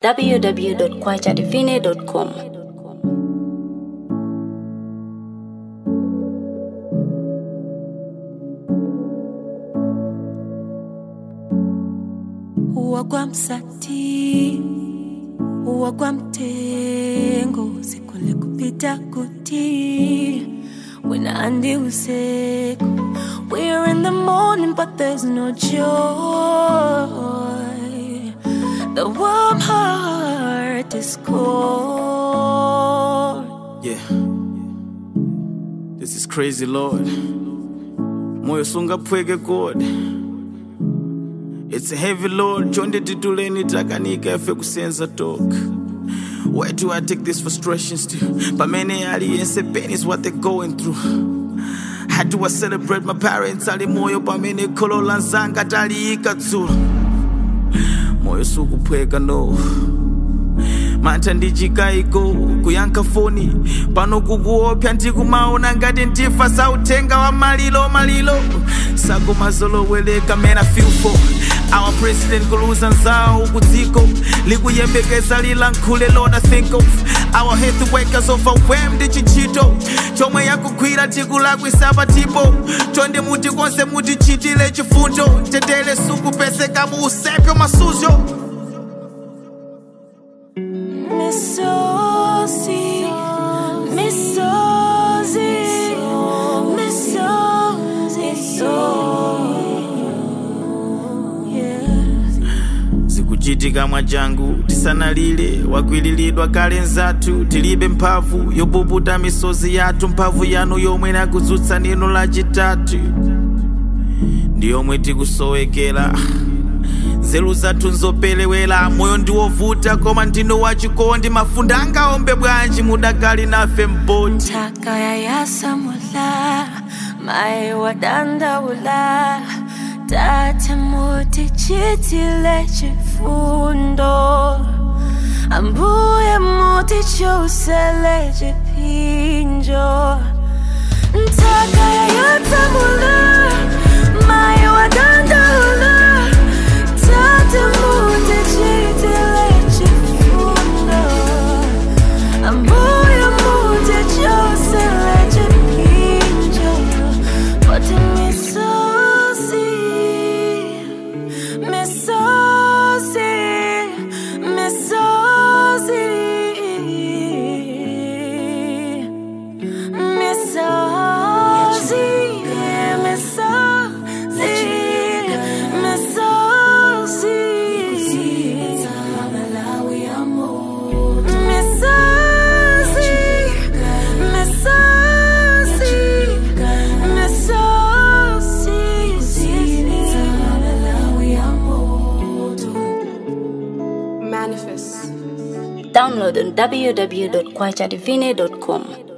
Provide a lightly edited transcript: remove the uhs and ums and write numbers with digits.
www.kwachadivine.com. Uwagwa msati, uwagwa mtengo, sikule kupita kuti, wena andi usiku. We're in the morning but there's no joy. The warm heart is cold. Yeah, this is crazy, Lord. Moyo sunga pweke God. It's a heavy load. Chonde tituleni takanika efe kusenza talk. Where do I take these frustrations to? Pamene aliyense pain is what they're going through. How do I celebrate my parents? Ali moyo pamene kolo lanzanga tali ikatsula. Moyo suku pweka no. Manta ndichikaiko kuyanka foni pano kukuopya ndikumaona ngati ndifa sautenga wa malilo sako mazolo weleka man I feel for our president kuluza nzao kudziko likuyembekeza lilankhule Lord I think of our health workers overwhelmed chichito chomwe yakugwira tikulakwisa patipo chonde muti konse muti chitile chifundo tetele suku peseka mu usepyo masuzo. Zikuchitika mwajangu tisanalile wakwililidwa kale nzatu tilibe mpavu yobubuta misozi yatu mpavu yanu yomwe nakudzutsa nino la chitatu ndiyomwe tikusowekera nzeru zathu nzopelewera moyo ndiwovuta koma ndino wachikondi mafunda angaombe bwanji mudakali nafe mboti Taka ya yasamula mai wadanda ula tate muti chitile chifundo ambuye muti chusele chipinjo Taka ya yasamula mai wadanda ula tate muti chitile chifundo ambuye muti chusele chipinjo Poti misozi Download on www.kwachadivine.com.